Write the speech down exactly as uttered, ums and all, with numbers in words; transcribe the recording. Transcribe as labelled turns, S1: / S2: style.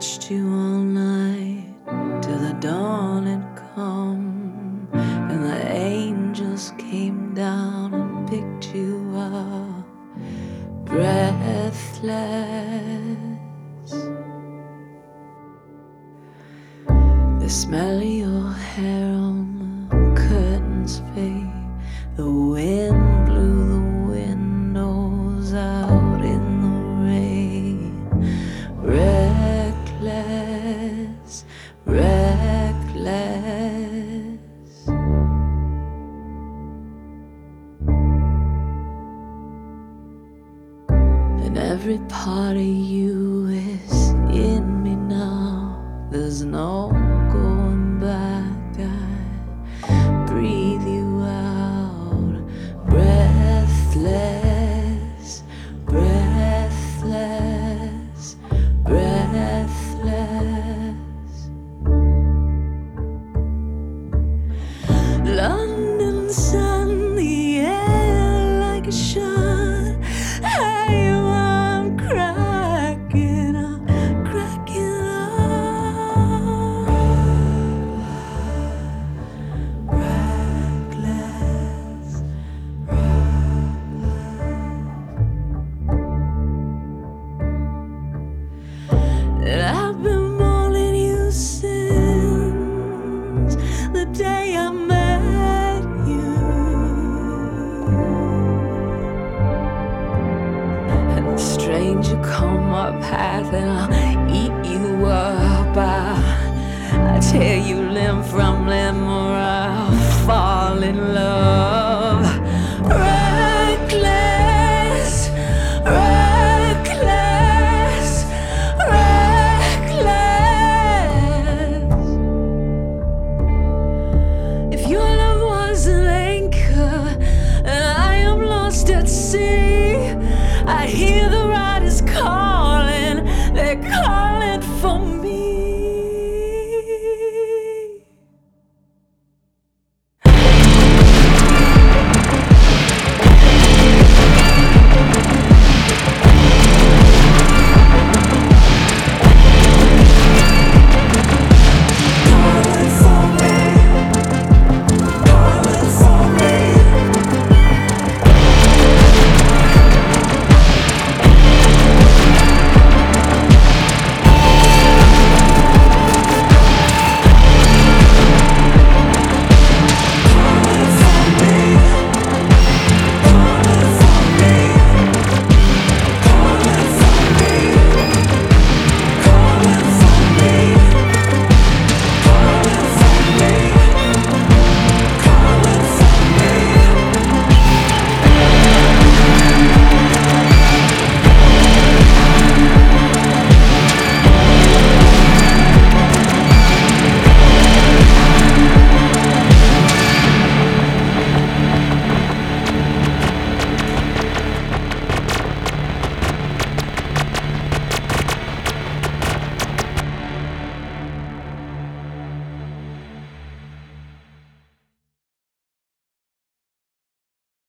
S1: watched you all night till the dawn had come, and the angels came down and picked you up, breathless. The smell of your hair on the curtains fade. The wind blew the windows out in the rain. Reckless, reckless. And every part of you is in me now. There's no going back. I breathe you out, breathless, breathless, breathless. London sun, the air like a shot. Hey, I'm cracking up, cracking up. Reckless, and I've been mourning you since the day I met you. And the stranger come my path, and I'll eat you up. I, I tear you limb from limb, or I'll fall in love. Reckless, reckless, reckless. If your love was an anchor and I am lost at sea, I hear the